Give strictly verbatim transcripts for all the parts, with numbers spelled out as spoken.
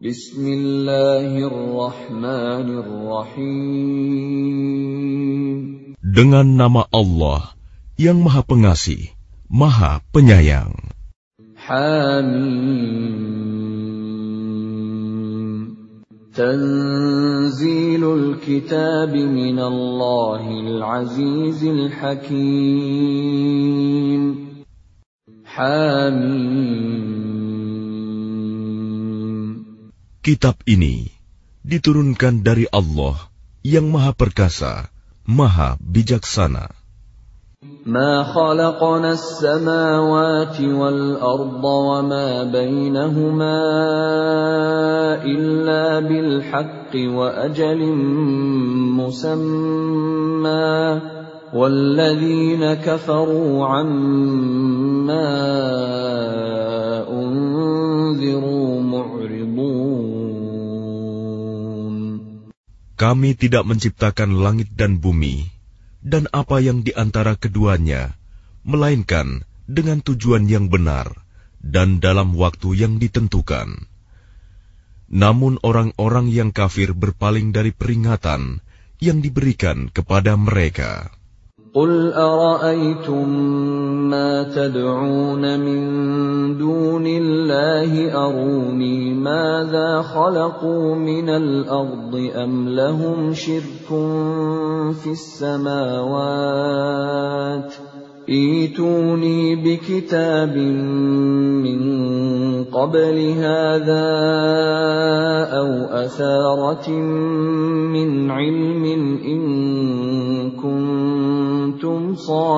Bismillahirrahmanirrahim. Dengan nama Allah yang Maha Pengasih, Maha Penyayang. Hamim. Tanzilul kitab minallahil azizil hakim. Hamim. Kitab ini diturunkan dari Allah yang Maha Perkasa, Maha Bijaksana. Ma khalaqna as-samawati wal arda wa ma bainahuma illa bil haqqi wa ajalin musamma walladzina kafaru amma unziru mu'ridun. Kami tidak menciptakan langit dan bumi dan apa yang di antara keduanya, melainkan dengan tujuan yang benar dan dalam waktu yang ditentukan. Namun orang-orang yang kafir berpaling dari peringatan yang diberikan kepada mereka. Qul ara'aytum ma tad'un min dunillahi aruni madza khalaqu minal ardi am lahum shirkun fis samawati ituni bikitabin min qabli hadha aw atharatin min ilmin in kuntum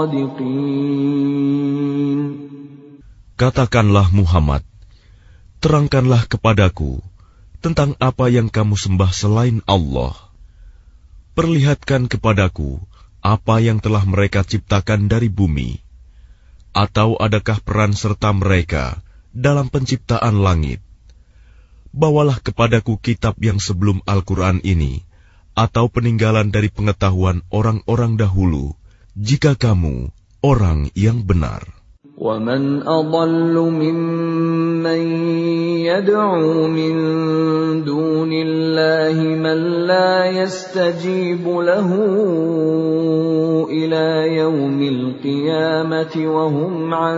sadiqin. Katakanlah Muhammad, terangkanlah kepadaku tentang apa yang kamu sembah selain Allah. Perlihatkan kepadaku apa yang telah mereka ciptakan dari bumi, atau adakah peran serta mereka dalam penciptaan langit? Bawalah kepadaku kitab yang sebelum Al-Quran ini, atau peninggalan dari pengetahuan orang-orang dahulu, jika kamu orang yang benar. وَمَنْ أَضَلُّ مِمَّنْ يَدْعُو مِنْ دُونِ اللَّهِ مَنْ لَا يَسْتَجِيبُ لَهُ إِلَى يَوْمِ الْقِيَامَةِ وَهُمْ عَنْ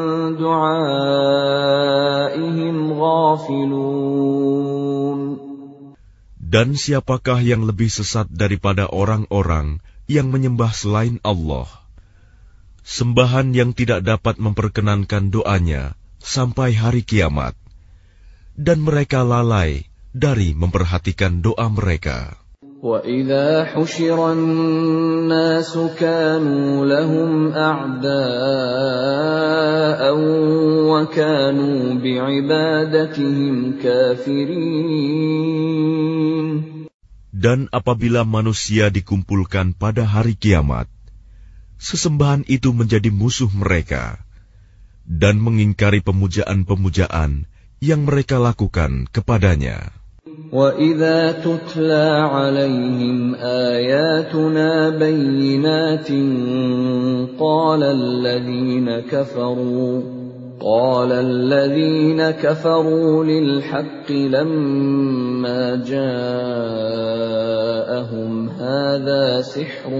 دُعَائِهِمْ غَافِلُونَ. Dan siapakah yang lebih sesat daripada orang-orang yang menyembah selain Allah? Sembahan yang tidak dapat memperkenankan doanya sampai hari kiamat, dan mereka lalai dari memperhatikan doa mereka. وَإِذَا حُشِرَ النَّاسُ كَانُوا لَهُمْ أَعْدَاءً وَكَانُوا بِعِبَادَتِهِمْ كَافِرِينَ. Dan apabila manusia dikumpulkan pada hari kiamat, sesembahan itu menjadi musuh mereka dan mengingkari pemujaan-pemujaan yang mereka lakukan kepadanya. وَإِذَا تُتْلَى عَلَيْهِمْ آيَاتُنَا بَيِّنَاتٍ قَالَ الَّذِينَ كَفَرُوا قَالَ الَّذِينَ كَفَرُوا لِلْحَقِّ لَمَّا جَاءَهُمْ هَذَا سِحْرٌ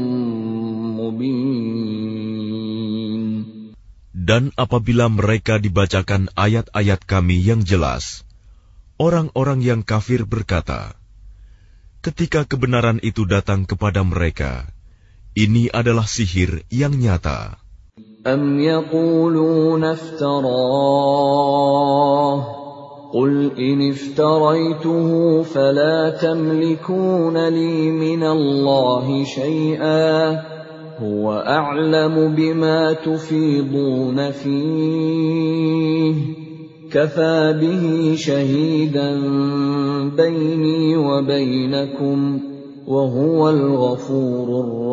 مُبِينٌ. Dan apabila mereka dibacakan ayat-ayat kami yang jelas, orang-orang yang kafir berkata, ketika kebenaran itu datang kepada mereka, ini adalah sihir yang nyata. أَمْ يَقُولُونَ افْتَرَاهُ قُلْ إِنِ افْتَرَيْتُهُ فَلَا تَمْلِكُونَ لِي مِنَ اللَّهِ شَيْئًا هُوَ أَعْلَمُ بِمَا تُفِيضُونَ فِيهِ كَفَى بِهِ شَهِيدًا بَيْنِي وَبَيْنَكُمْ وَهُوَ الْغَفُورُ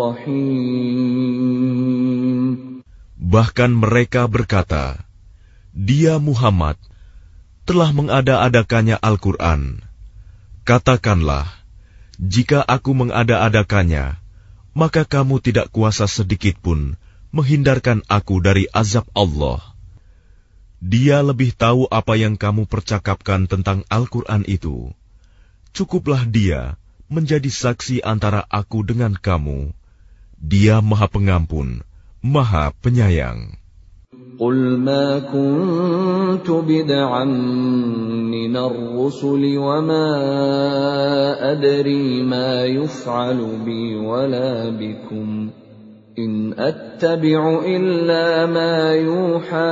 الرَّحِيمُ. Bahkan mereka berkata, dia Muhammad telah mengada-adakannya Al-Quran. Katakanlah, jika aku mengada-adakannya, maka kamu tidak kuasa sedikitpun menghindarkan aku dari azab Allah. Dia lebih tahu apa yang kamu percakapkan tentang Al-Quran itu. Cukuplah dia menjadi saksi antara aku dengan kamu. Dia Maha Pengampun, Maha Penyayang. قل ما كنت بدعا من الرسل وما أدري ما يفعل بي ولا بكم إن أتبع إلا ما يوحى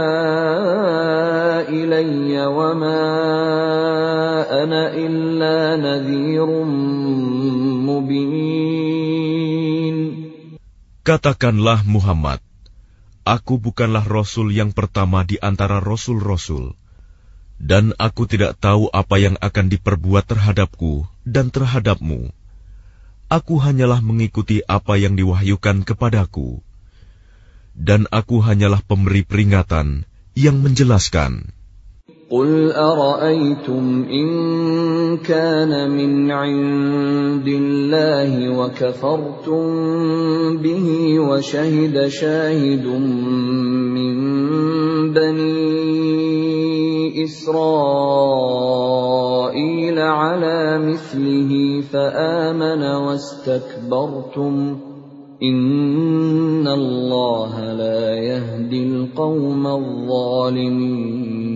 إلي وما أنا إلا نذير مبين. Katakanlah Muhammad, aku bukanlah Rasul yang pertama di antara Rasul-Rasul, dan aku tidak tahu apa yang akan diperbuat terhadapku dan terhadapmu. Aku hanyalah mengikuti apa yang diwahyukan kepadaku, dan aku hanyalah pemberi peringatan yang menjelaskan. قل أرأيتم إن كان من عند الله وكفرتم به وشهد شاهد من بني إسرائيل على مثله فآمن واستكبرتم إن الله لا يهدي القوم الظالمين.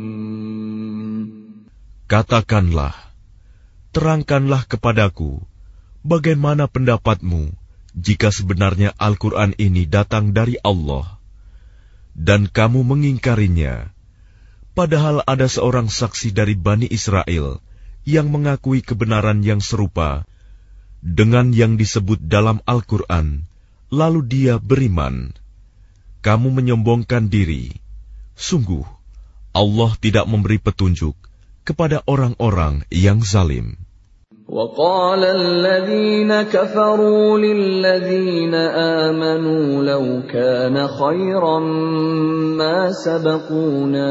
Katakanlah, terangkanlah kepadaku, bagaimana pendapatmu jika sebenarnya Al-Quran ini datang dari Allah, dan kamu mengingkarinya, padahal ada seorang saksi dari Bani Israel yang mengakui kebenaran yang serupa dengan yang disebut dalam Al-Quran, lalu dia beriman. Kamu menyombongkan diri. Sungguh, Allah tidak memberi petunjuk kepada orang-orang yang zalim. وقال الذين كفروا للذين آمنوا لو كان خيرا ما سبقونا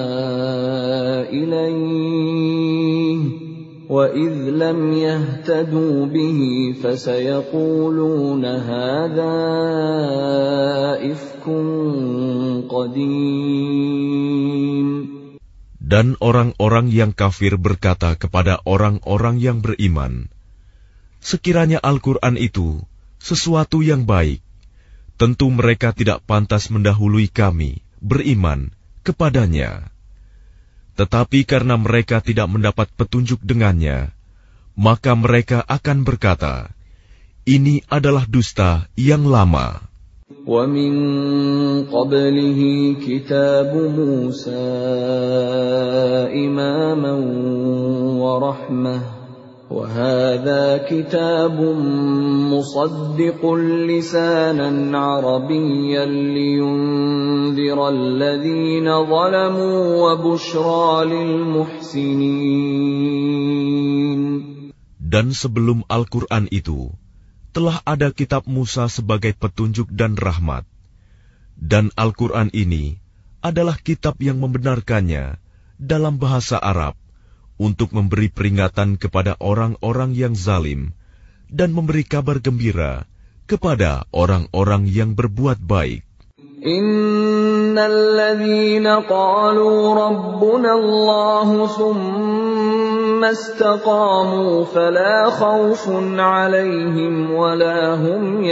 إليه وإذ لم يهتدوا به فسيقولون هذا إفك قديم. Dan orang-orang yang kafir berkata kepada orang-orang yang beriman, sekiranya Al-Quran itu sesuatu yang baik, tentu mereka tidak pantas mendahului kami beriman kepadanya. Tetapi karena mereka tidak mendapat petunjuk dengannya, maka mereka akan berkata, ini adalah dusta yang lama. وَمِن قَبْلِهِ كِتَابُ مُوسَى إِمَامًا وَرَحْمَةً وَهَذَا كِتَابٌ مُصَدِّقٌ لِسَانًا عَرَبِيًّا لِيُنذِرَ الَّذِينَ ظَلَمُوا وَبُشْرَى لِلْمُحْسِنِينَ. Dan sebelum Al-Quran itu, telah ada kitab Musa sebagai petunjuk dan rahmat. Dan Al-Quran ini adalah kitab yang membenarkannya dalam bahasa Arab untuk memberi peringatan kepada orang-orang yang zalim dan memberi kabar gembira kepada orang-orang yang berbuat baik. Innal ladzina qalu rabbuna Allahu thumma istaqamu fala khaufun 'alaihim wala hum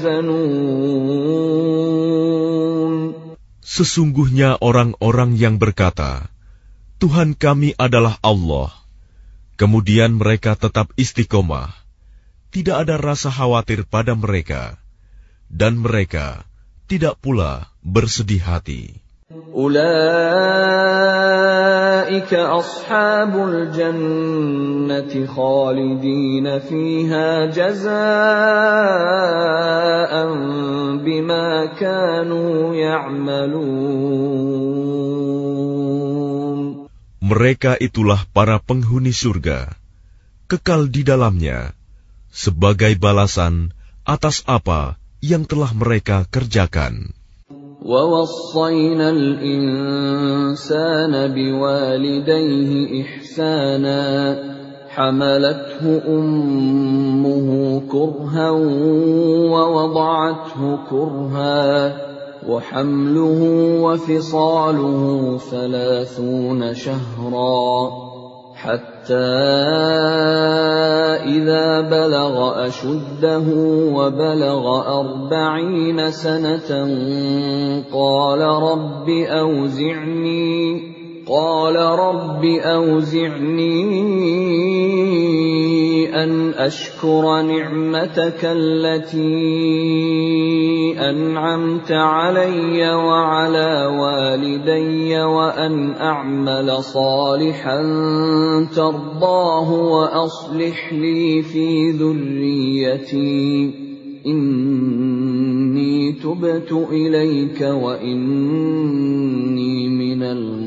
yahzanun. Sesungguhnya orang-orang yang berkata, Tuhan kami adalah Allah, kemudian mereka tetap istiqomah, tidak ada rasa khawatir pada mereka, dan mereka tidak pula bersedih hati. Ulaika ashabul jannati khalidina fiha jazaa'an bima kanu ya'malun. Mereka itulah para penghuni surga, kekal di dalamnya, sebagai balasan atas apa yang telah mereka kerjakan. وَوَصَّيْنَا الْإِنسَانَ بِوَالِدَيْهِ إِحْسَانًا حَمَلَتْهُ أُمُّهُ كُرْهًا وَوَضَعَتْهُ كُرْهًا وحمله وفصاله ثلاثون شهرا حتى إذا بلغ أشده وبلغ أربعين سنة قال رب أوزعني قال رب أوزعني أن أشكر نعمتك التي أنعمت علي وعلى والدي وأن أعمل صالحا ترضاه وأصلح لي في ذريتي إني تبت إليك وإني من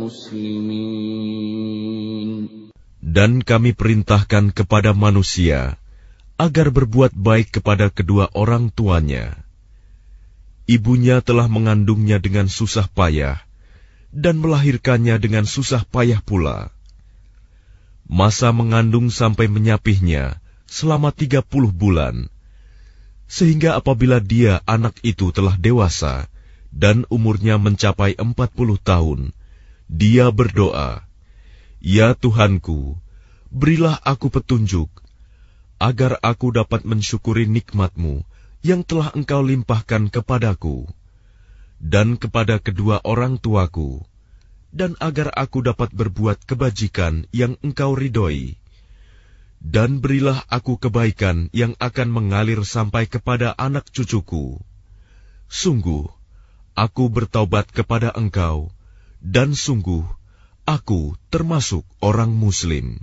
المسلمين. Dan kami perintahkan kepada manusia agar berbuat baik kepada kedua orang tuanya. Ibunya telah mengandungnya dengan susah payah dan melahirkannya dengan susah payah pula. Masa mengandung sampai menyapihnya selama tiga puluh bulan, sehingga apabila dia anak itu telah dewasa dan umurnya mencapai empat puluh tahun, dia berdoa, "Ya Tuhanku, berilah aku petunjuk, agar aku dapat mensyukuri nikmat-Mu yang telah Engkau limpahkan kepadaku, dan kepada kedua orang tuaku, dan agar aku dapat berbuat kebajikan yang Engkau ridhoi. Dan berilah aku kebaikan yang akan mengalir sampai kepada anak cucuku. Sungguh, aku bertaubat kepada Engkau, dan sungguh, aku termasuk orang Muslim."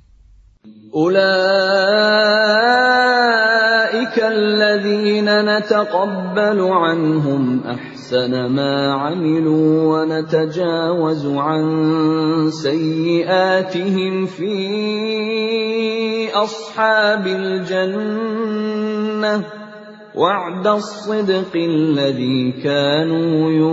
أولئك الذين نتقبل عنهم أحسن ما عملوا ونتجاوز عن سيئاتهم في أصحاب الجنة وعد الصدق الذي كانوا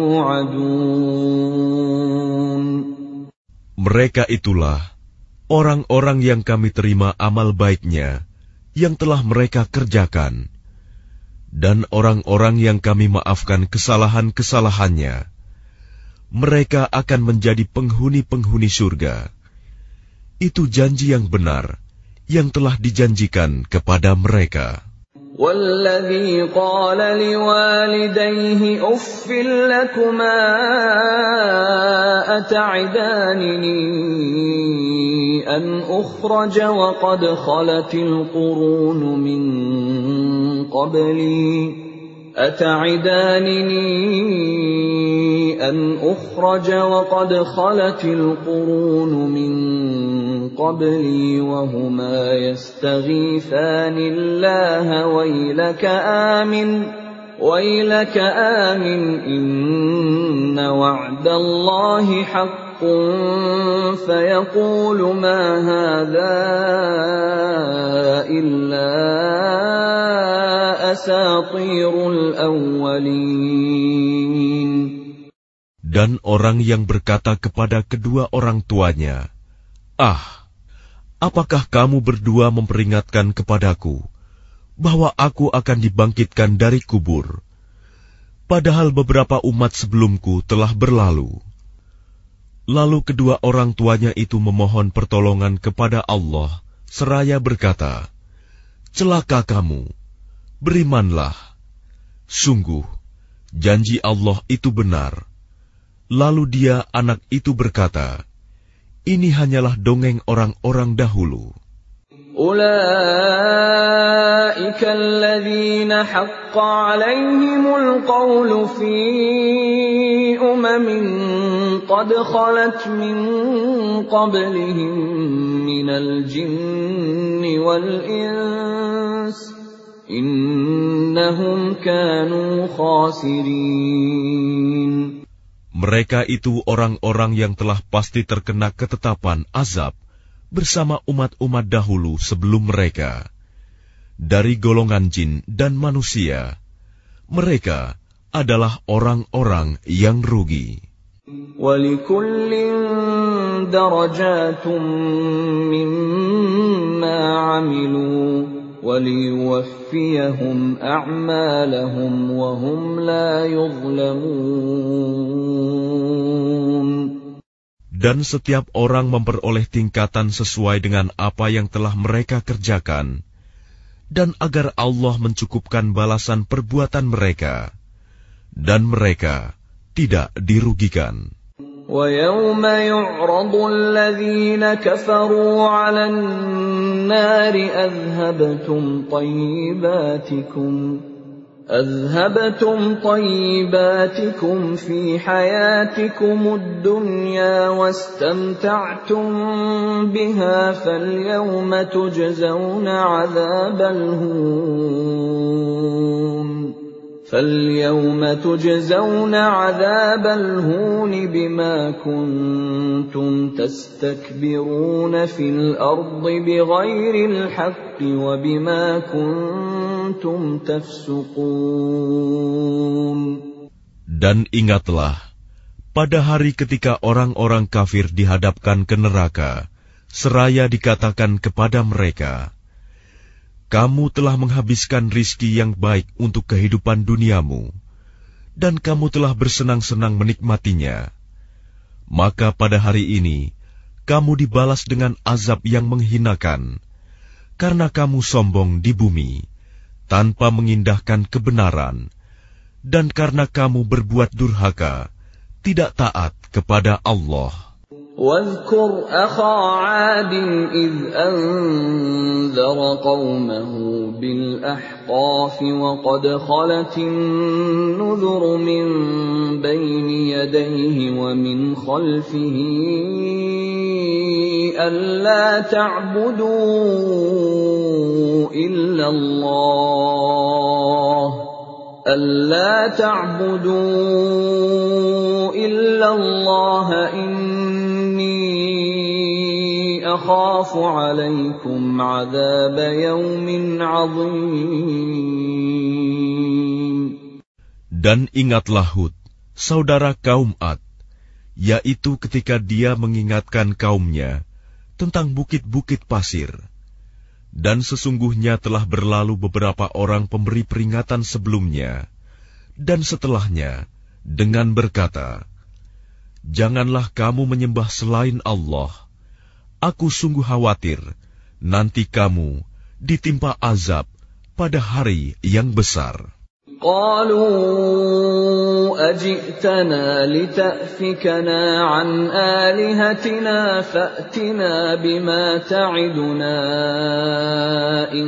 يوعدون. Mereka itulah orang-orang yang kami terima amal baiknya yang telah mereka kerjakan, dan orang-orang yang kami maafkan kesalahan-kesalahannya. Mereka akan menjadi penghuni-penghuni surga. Itu janji yang benar yang telah dijanjikan kepada mereka. وَالَّذِي قَالَ لِوَالِدَيْهِ أُفٍّ لَكُمَا أَتَعِدَانِنِي أَنْ أُخْرَجَ وَقَدْ خَلَتِ الْقُرُونُ مِنْ قَبْلِي أَتَعِدَانِنِي أَنْ أُخْرَجَ وَقَدْ خَلَتِ الْقُرُونُ مِنْ قبلي وهما يستغيثان الله ويلك آمن ويلك آمن إن وعد الله حق فيقول ما هذا إلا أساطير الأولين. Dan orang yang berkata kepada kedua orang tuanya, "Ah, apakah kamu berdua memperingatkan kepadaku bahwa aku akan dibangkitkan dari kubur, padahal beberapa umat sebelumku telah berlalu?" Lalu kedua orang tuanya itu memohon pertolongan kepada Allah, seraya berkata, "Celaka kamu, berimanlah. Sungguh, janji Allah itu benar." Lalu dia, anak itu berkata, "Ini hanyalah dongeng orang-orang dahulu." أولئك الذين حق عليهم القول في أمم قد خلت من قبلهم من الجن والإنس إنهم كانوا خاسرين. Mereka itu orang-orang yang telah pasti terkena ketetapan azab bersama umat-umat dahulu sebelum mereka, dari golongan jin dan manusia. Mereka adalah orang-orang yang rugi. وَلِكُلٍّ دَرَجَاتٌ مِّمَّا عَمِلُوا وَلِيُوَفِّيَهُمْ لِيُوَفِّيَهُمْ أَعْمَالَهُمْ وَهُمْ لَا يُظْلَمُونَ. Dan setiap orang memperoleh tingkatan sesuai dengan apa yang telah mereka kerjakan, dan agar Allah mencukupkan balasan perbuatan mereka, dan mereka tidak dirugikan. وَيَوْمَ يُعْرَضُ الَّذِينَ كَفَرُوا عَلَى النَّارِ أَذْهَبْتُمْ طَيِّبَاتِكُمْ أَذْهَبْتُمْ طَيِّبَاتِكُمْ فِي حَيَاتِكُمُ الدُّنْيَا وَاسْتَمْتَعْتُمْ بِهَا فَالْيَوْمَ تُجْزَوْنَ عَذَابَ الْهُونِ فَالْيَوْمَ تُجْزَوْنَ عَذَابَ الْهُونِ بِمَا كُنتُمْ تَسْتَكْبِرُونَ فِي الْأَرْضِ بِغَيْرِ الْحَقِّ وَبِمَا كُنتُمْ تَفْسُقُونَ. Dan ingatlah, pada hari ketika orang-orang kafir dihadapkan ke neraka, seraya dikatakan kepada mereka, kamu telah menghabiskan rizki yang baik untuk kehidupan duniamu, dan kamu telah bersenang-senang menikmatinya. Maka pada hari ini, kamu dibalas dengan azab yang menghinakan, karena kamu sombong di bumi, tanpa mengindahkan kebenaran, dan karena kamu berbuat durhaka, tidak taat kepada Allah. وَاذْكُرْ أَخَا عَادٍ إِذْ أَنذَرَ قَوْمَهُ بِالْأَحْقَافِ وَقَدْ خَلَتِ النُّذُرُ مِنْ بَيْنِ يَدَيْهِ وَمِنْ خَلْفِهِ أَلَّا تَعْبُدُوا إِلَّا اللَّهَ أَلَّا تَعْبُدُوا إِلَّا اللَّهَ أَخَافُ عَلَيْكُمْ عَذَابَ يَوْمٍ عَظِيمٍ. Dan ingatlah Hud, saudara kaum Ad, yaitu ketika dia mengingatkan kaumnya tentang bukit-bukit pasir. Dan sesungguhnya telah berlalu beberapa orang pemberi peringatan sebelumnya dan setelahnya dengan berkata, janganlah kamu menyembah selain Allah. Aku sungguh khawatir nanti kamu ditimpa azab pada hari yang besar. Qalu aj'tana lita'fikana an alihatina fa'tina bima ta'iduna in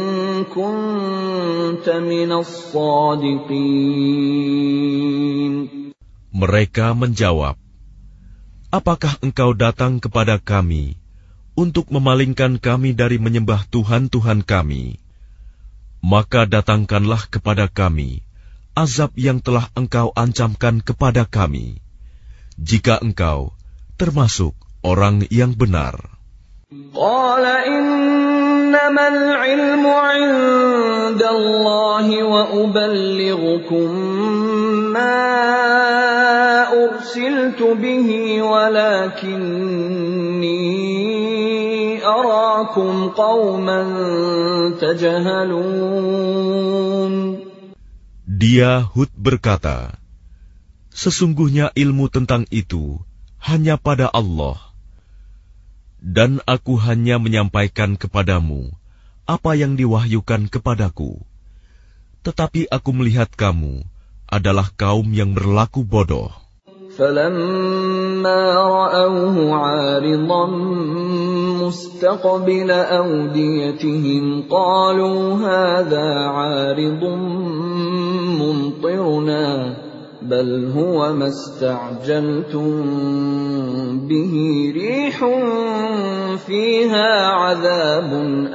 kunta minas sadiqin. Mereka menjawab, apakah engkau datang kepada kami untuk memalingkan kami dari menyembah Tuhan-Tuhan kami? Maka datangkanlah kepada kami azab yang telah engkau ancamkan kepada kami, jika engkau termasuk orang yang benar. Qala innamal ilmu 'indallahi wa uballighukum ma ursiltu bihi walakinni arakum qauman tajhalun. Dia Hud berkata, sesungguhnya ilmu tentang itu hanya pada Allah, dan aku hanya menyampaikan kepadamu apa yang diwahyukan kepadaku. Tetapi aku melihat kamu adalah kaum yang berlaku bodoh. فَلَمَّا رَأَوْهُ عَارِضًا مُسْتَقْبِلَ أَوْدِيَتِهِمْ قَالُوا هَذَا عَارِضٌ مُمْطِرُنَا بَلْ هُوَ مَا اسْتَعْجَلْتُمْ بِهِ رِيحٌ فِيهَا عَذَابٌ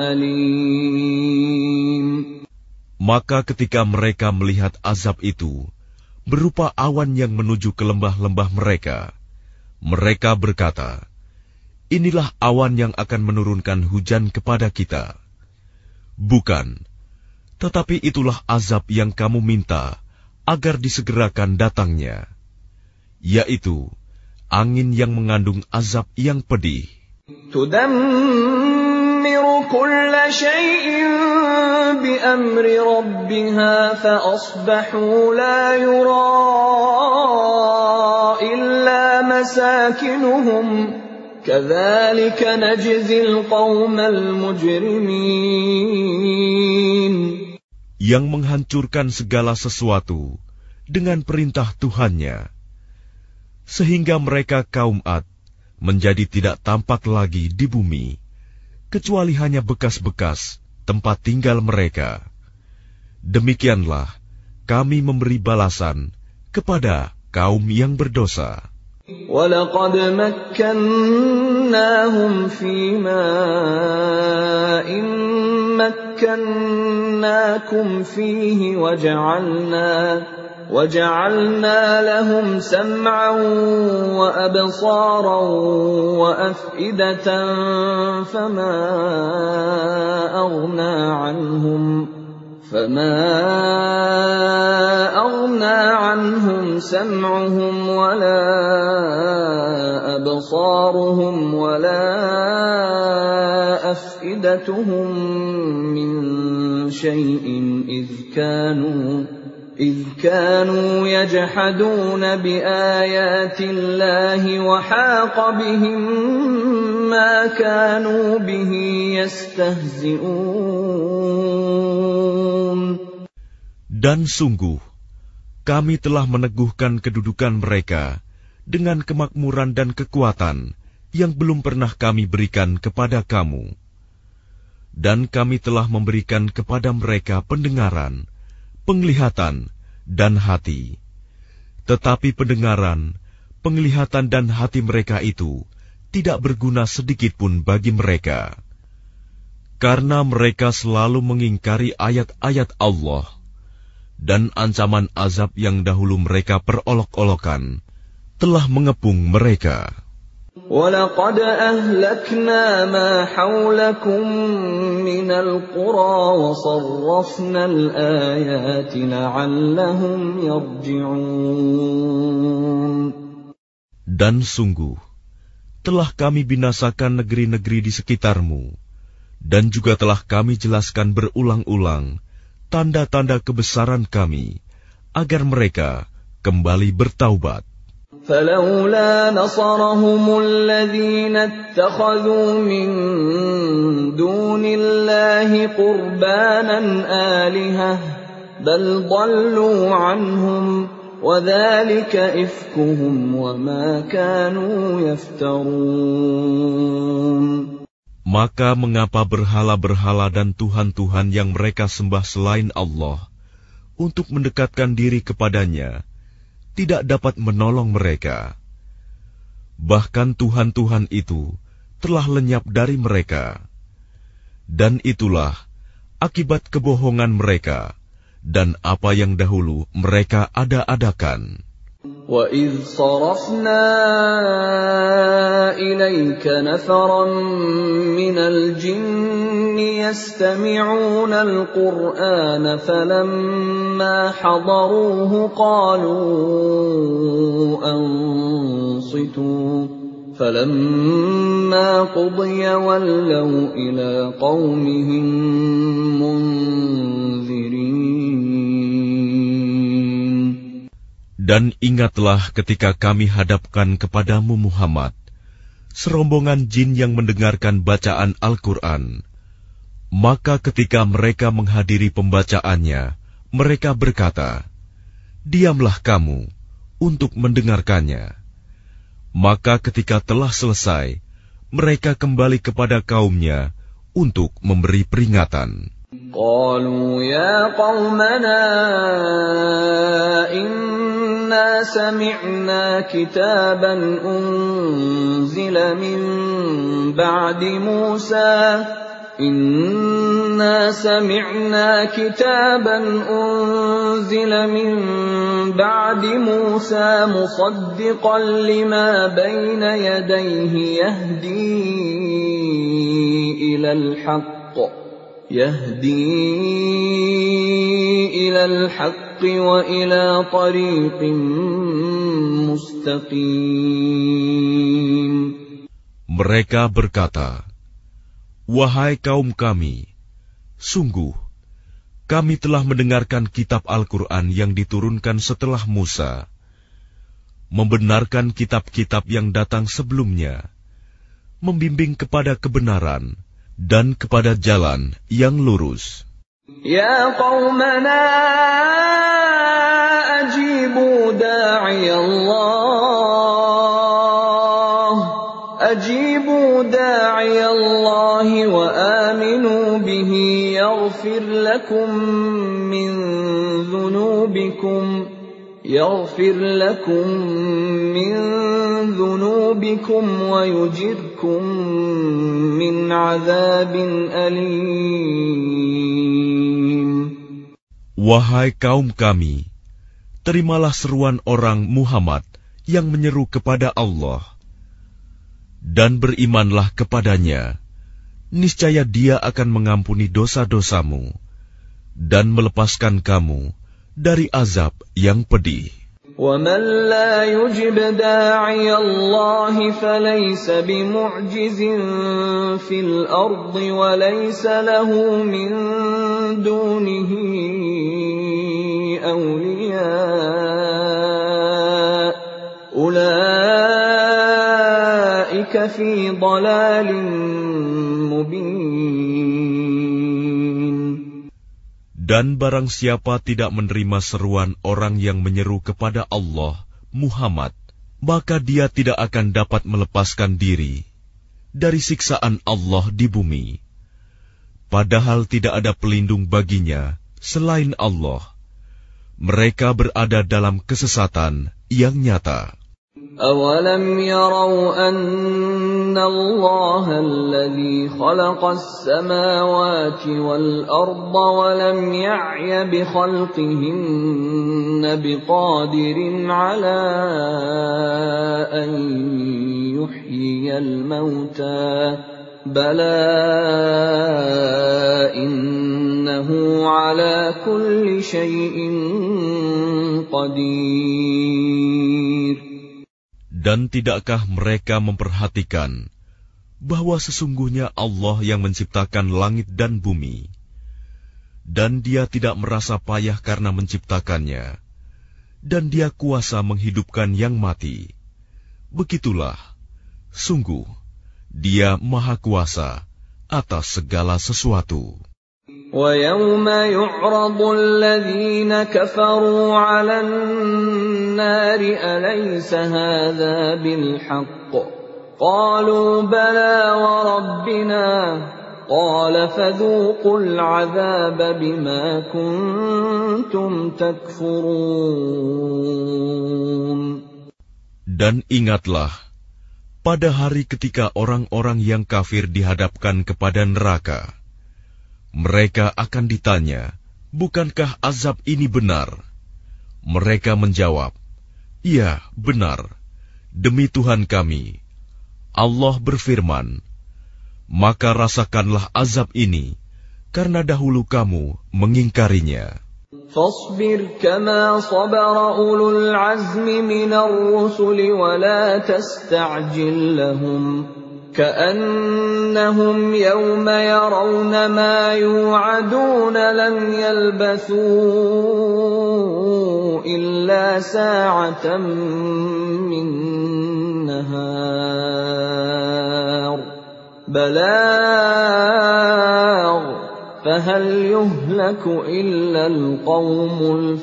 أَلِيمٌ. Maka ketika mereka melihat azab itu berupa awan yang menuju ke lembah-lembah mereka, mereka berkata, inilah awan yang akan menurunkan hujan kepada kita. Bukan, tetapi itulah azab yang kamu minta agar disegerakan datangnya, yaitu angin yang mengandung azab yang pedih. تدمر كل شيء بأمر بأمر ربها فأصبحوا لا يرى إلا مساكنهم كذلك نجزي القوم المجرمين. Yang menghancurkan segala sesuatu dengan perintah Tuhannya, sehingga mereka kaum Ad menjadi tidak tampak lagi di bumi, kecuali hanya bekas-bekas tempat tinggal mereka. Demikianlah kami memberi balasan kepada kaum yang berdosa. وَلَقَدْ مَكَّنَّاهُمْ فِي مَاءٍ مَكَّنَّاكُمْ فِيهِ وَجَعَلْنَا وَجَعَلْنَا لَهُمْ سَمْعًا وَأَبْصَارًا وَأَفْئِدَةً فَمَا أَغْنَى عَنْهُمْ فَمَا أَغْنَى عَنْهُمْ سَمْعُهُمْ وَلَا أَبْصَارُهُمْ وَلَا أَفْئِدَتُهُمْ مِنْ شَيْءٍ إِذْ كَانُوا إِذْ كَانُوا يَجْحَدُونَ بِآيَاتِ اللَّهِ وَحَاقَ بِهِمْ مَا كَانُوا بِهِ يَسْتَهْزِئُونَ. Dan sungguh, kami telah meneguhkan kedudukan mereka dengan kemakmuran dan kekuatan yang belum pernah kami berikan kepada kamu. Dan kami telah memberikan kepada mereka pendengaran, penglihatan, dan hati. Tetapi pendengaran, penglihatan dan hati mereka itu tidak berguna sedikit pun bagi mereka. Karena mereka selalu mengingkari ayat-ayat Allah, dan ancaman azab yang dahulu mereka perolok-olokan telah mengepung mereka. وَلَقَدْ أَهْلَكْنَا مَا حَوْلَكُمْ مِنَ الْقُرَى وَصَرَّفْنَا الْآيَاتِ لَعَلَّهُمْ يَرْجِعُونَ. Dan sungguh, telah kami binasakan negeri-negeri di sekitarmu, dan juga telah kami jelaskan berulang-ulang tanda-tanda kebesaran kami, agar mereka kembali bertaubat. فَلَوْلَا نَصَرَهُمُ الَّذِينَ اتَّخَذُوا مِن دُونِ اللَّهِ قُرْبَانًا آلِهَةً بَلْ ضَلُّوا عَنْهُمْ وَذَلِكَ إِفْكُهُمْ وَمَا كَانُوا يَفْتَرُونَ. Maka mengapa berhala-berhala dan tuhan-tuhan yang mereka sembah selain Allah untuk mendekatkan diri kepadanya tidak dapat menolong mereka? Bahkan tuhan-tuhan itu telah lenyap dari mereka. Dan itulah akibat kebohongan mereka dan apa yang dahulu mereka ada-adakan. وَإِذْ صَرَفْنَا إِلَيْكَ نَفَرًا مِنَ الْجِنِّ يَسْتَمِعُونَ الْقُرْآنَ فَلَمَّا حَضَرُوهُ قَالُوا أَنصِتُوا فَلَمَّا قُضِيَ وَلَّوْا إِلَى قَوْمِهِمْ مُنذِرِينَ. Dan ingatlah ketika kami hadapkan kepadamu Muhammad serombongan jin yang mendengarkan bacaan Al-Quran. Maka ketika mereka menghadiri pembacaannya, mereka berkata, "Diamlah kamu untuk mendengarkannya." Maka ketika telah selesai, mereka kembali kepada kaumnya untuk memberi peringatan. قالوا يا قومنا إنا سمعنا كتابا أنزل من بعد موسى إنا سمعنا كتابا أنزل من بعد موسى مصدقا لما بين يديه يهدي إلى الحق يهدي إلى الحق وإلى طريق مستقيم. Mereka berkata, "Wahai kaum kami, sungguh kami telah mendengarkan kitab Al-Quran yang diturunkan setelah Musa, membenarkan kitab-kitab yang datang sebelumnya, membimbing kepada kebenaran dan kepada jalan yang lurus. Ya qaumana ajibu da'i Allah ajibu da'i Allah wa aminu bihi yaghfir lakum min dhunubikum yaghfir lakum min dhunubikum wa yujirkum min 'adzabin alim. Wahai kaum kami, terimalah seruan orang Muhammad yang menyeru kepada Allah, dan berimanlah kepadanya. Niscaya Dia akan mengampuni dosa-dosamu dan melepaskan kamu dari azab yang pedih. وَمَنْ لَا يُجِبْ دَاعِيَ اللَّهِ فَلَيْسَ بِمُعْجِزٍ فِي الْأَرْضِ وَلَيْسَ لَهُ مِنْ دُونِهِ أَوْلِيَاءُ أُولَئِكَ فِي ضَلَالٍ مُبِينٍ. Dan barang siapa tidak menerima seruan orang yang menyeru kepada Allah, Muhammad, maka dia tidak akan dapat melepaskan diri dari siksaan Allah di bumi. Padahal tidak ada pelindung baginya selain Allah. Mereka berada dalam kesesatan yang nyata. أَوَلَمْ يَرَوْا أَنَّ اللَّهَ الَّذِي خَلَقَ السَّمَاوَاتِ وَالْأَرْضَ وَلَمْ يَعْيَ بِخَلْقِهِنَّ بِقَادِرٍ عَلَىٰ أَن يُحْيِيَ الْمَوْتَىٰ بَلَىٰ إِنَّهُ عَلَىٰ كُلِّ شَيْءٍ قَدِيرٌ. Dan tidakkah mereka memperhatikan bahwa sesungguhnya Allah yang menciptakan langit dan bumi, dan Dia tidak merasa payah karena menciptakannya, dan Dia kuasa menghidupkan yang mati. Begitulah, sungguh, Dia Maha Kuasa atas segala sesuatu. وَيَوْمَ يُعْرَضُ الَّذِينَ كَفَرُوا عَلَى النَّارِ أَلَيْسَ هَذَا بِالْحَقِّ قَالُوا بَلَىٰ وَرَبِّنَا قَالَ فَذُوقُوا الْعَذَابَ بِمَا كُنتُمْ تَكْفُرُونَ. Dan ingatlah, pada hari ketika orang-orang yang kafir dihadapkan kepada neraka, mereka akan ditanya, bukankah azab ini benar? Mereka menjawab, iya, benar. Demi Tuhan kami. Allah berfirman, maka rasakanlah azab ini, karena dahulu kamu mengingkarinya. فاصبر كما صبر أولو العزم من الرسل ولا تستعجل لهم كأنهم يوم يرون ما يوعدون لم يلبثوا إلا ساعة من نهار بلاغ فهل يهلك إلا القوم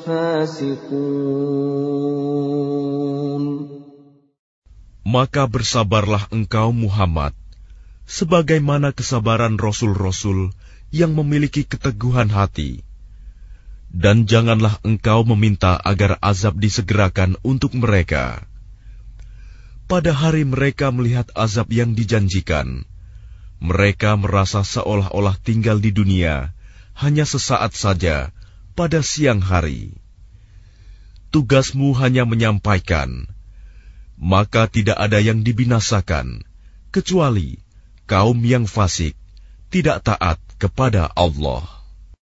الفاسقون. Maka bersabarlah engkau Muhammad, sebagaimana kesabaran Rasul-Rasul yang memiliki keteguhan hati. Dan janganlah engkau meminta agar azab disegerakan untuk mereka. Pada hari mereka melihat azab yang dijanjikan, mereka merasa seolah-olah tinggal di dunia hanya sesaat saja pada siang hari. Tugasmu hanya menyampaikan, maka tidak ada yang dibinasakan, kecuali kaum yang fasik, tidak taat kepada Allah.